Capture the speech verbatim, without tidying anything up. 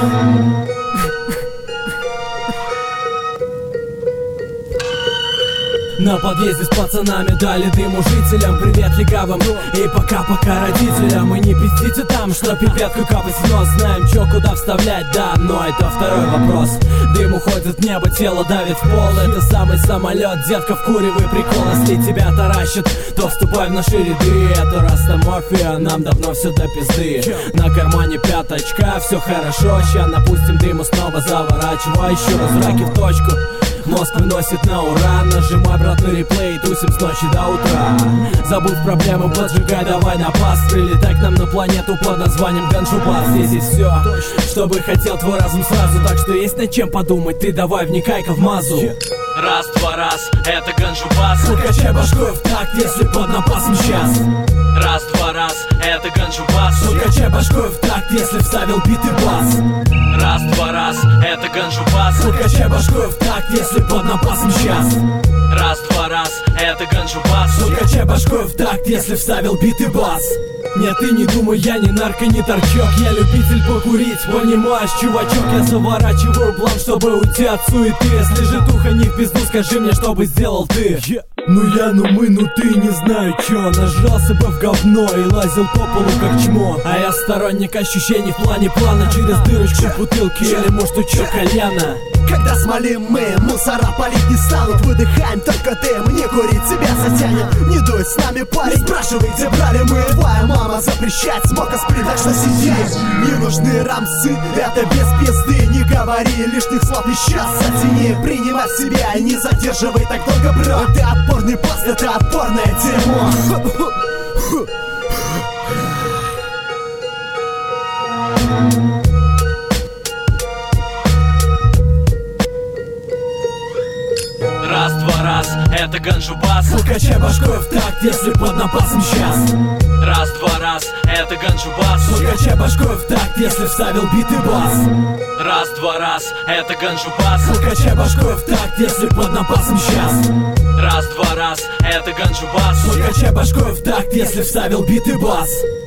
На подъезде с пацанами дали дыму жителям, привет легавым и пока-пока родителям. И не пиздите там, что пипетку капать в нос. Знаем, чё куда вставлять, да, но это второй вопрос. Дым уходит в небо, тело давит в пол. Это самый самолет, детка, вкуривай прикол. Если тебя таращит, то вступай в наши ряды. Это растаморфия, нам давно все до пизды. На кармане пяточка, все хорошо. Ща напустим дыму, снова заворачивай. Еще раз раки в точку, мозг выносит на ура. Нажимай обратный реплей, тусим с ночи до утра. Забудь проблемы, поджигай, давай на пас. Прилетай к нам на планету под названием Ганджубас. Здесь есть все, что бы хотел твой разум сразу. Так что есть над чем подумать, ты давай вникай-ка в мазу. Раз, два, раз, это Ганджубас. Качай башкой в такт, если под напасом сейчас. Раз, два, раз, это Ганджубас. Качай башкой в такт, если вставил бит и бас. Раз, два, раз, это Ганджубас. Качай башкой в такт, если под напасом сейчас. Раз, два, раз, это Ганджубас. Качай башкой в такт, если вставил бит и бас. Нет, ты не думай, я не нарко, не торчок. Я любитель покурить, понимаешь, чувачок. Я заворачиваю блан, чтобы уйти от суеты. Если же туха не в пизду, скажи мне, что бы сделал ты. Ну я, ну мы, ну ты, не знаю чё. Нажрался бы в говно и лазил по полу как чмо. А я сторонник ощущений в плане плана. Через дырочку в бутылке или может у чё кальяна. Когда смолим мы, мусора палить не станут. Выдыхаем только дым, не курить тебя затянет. Не дуй с нами, парень, спрашивай, где брали мы. Твоя мама запрещает смока сприт, так что сиди. Не нужны рамсы, это без пизды. Не говори лишних слов, и сейчас оцени. Принимай в себя, не задерживай так долго, бро. Ты отборный пост, это отборное дерьмо. Раз, два, раз, это Ганджубас. Качай башкой в такт, если под напасом сейчас. Раз, два, раз, это Ганджубас. Качай башкой в такт, если вставил бит и бас. Раз, два, раз, это Ганджубас. Качай башкой в такт, если под напасом сейчас. Раз, два, раз, это Ганджубас. Качай башкой в такт, если вставил бит и бас.